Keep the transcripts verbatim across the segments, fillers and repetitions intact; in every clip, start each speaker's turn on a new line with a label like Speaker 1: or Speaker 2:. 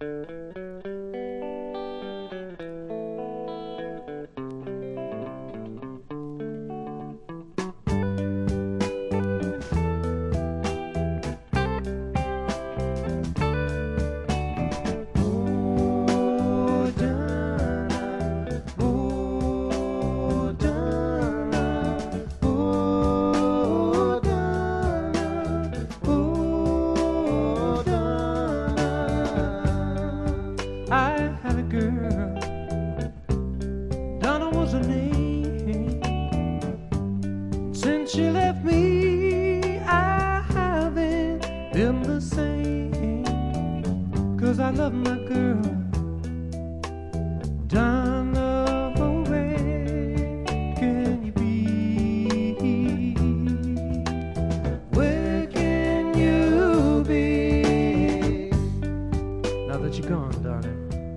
Speaker 1: I had a girl, Donna was her name. Since she left me, I haven't been the same. 'Cause I love my girl, Donna, where can you be? Where can you be? Now that you're gone, darling,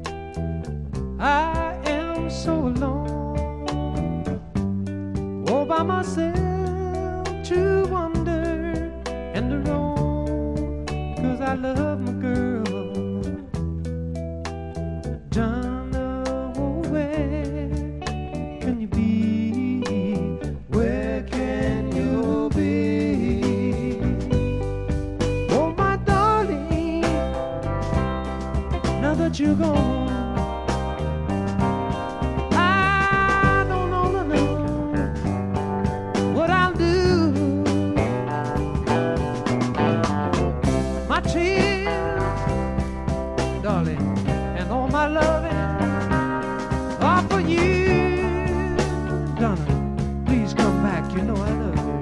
Speaker 1: I am so alone, all by myself to wander and to roam. 'Cause I love my girl, Donna, oh, where can you be? Where can you be? Oh, my darling, now that you're gone, darling, and all my loving are for you. Donna, please come back, you know I love you.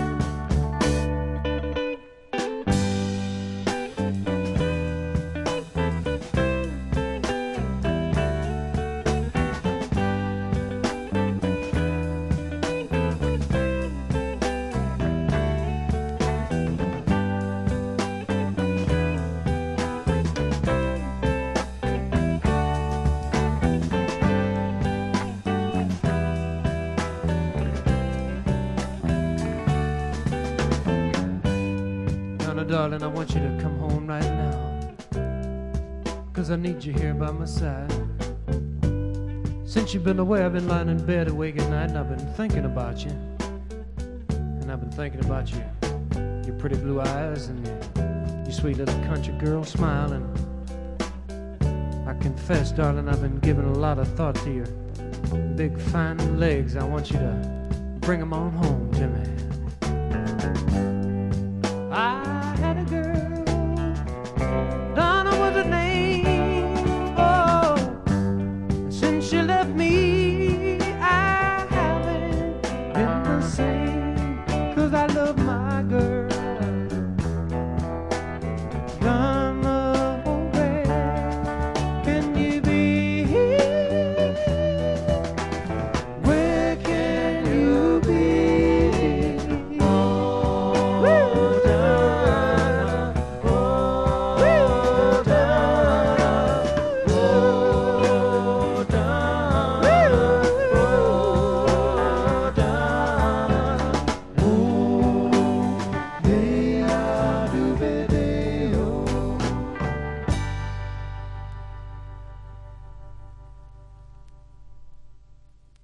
Speaker 1: Darling, I want you to come home right now, 'cause I need you here by my side. Since you've been away, I've been lying in bed awake at night, and I've been thinking about you. And I've been thinking about you, your pretty blue eyes and your, your sweet little country girl smile. And I confess, darling, I've been giving a lot of thought to your big fine legs. I want you to bring them on home to me.